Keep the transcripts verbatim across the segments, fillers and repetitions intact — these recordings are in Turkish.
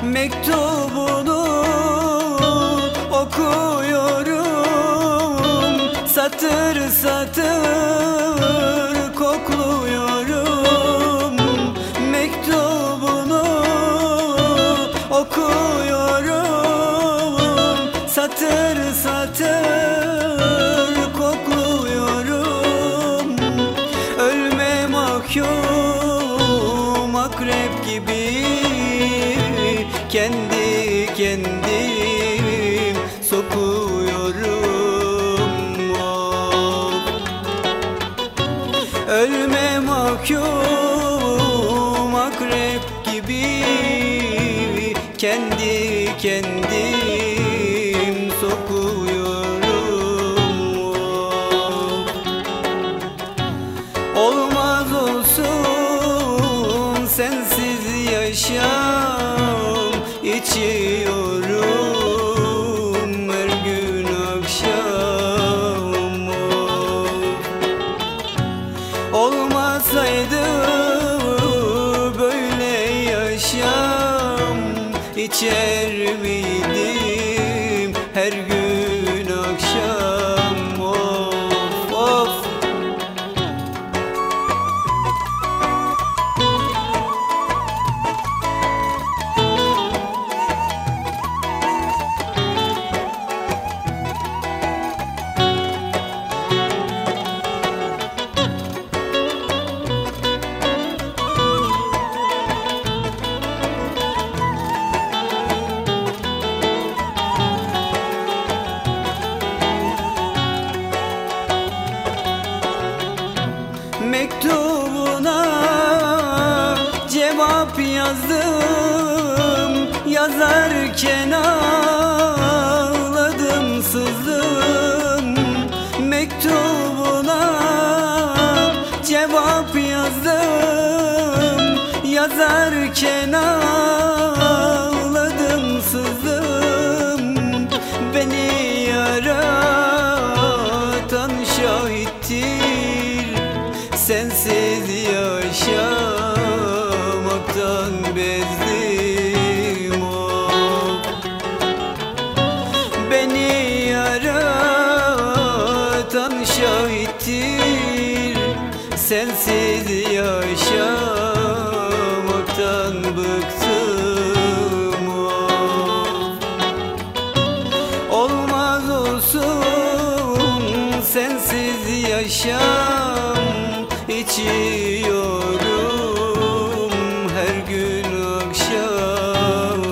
Mektubunu okuyorum, satır satır kokluyorum. Mektubunu okuyorum, satır satır kokluyorum. Ölme mahkum akrep gibi kendi kendim sokuyorum. Oh. Ölme mahkum akrep gibi kendi kendim sokuyorum. Oh. Olmaz olsun sensiz yaşam, İçiyorum her gün akşam. Olmasaydı böyle yaşam, İçer miydim her gün akşam? Of of. Mektubuna cevap yazdım, yazarken ağladım sızdım. Mektubuna cevap yazdım, yazarken ağladım sızdım. Beni yaratan şahittir, sensiz yaşamaktan bezdim. Oh. Beni yaratan şahittir, sensiz yaşamaktan bıktım. Oh. Olmaz olsun sensiz yaşam, İçiyorum her gün akşam.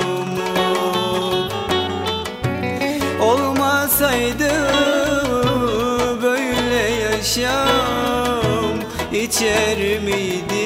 Olmasaydı böyle yaşam, İçer miydim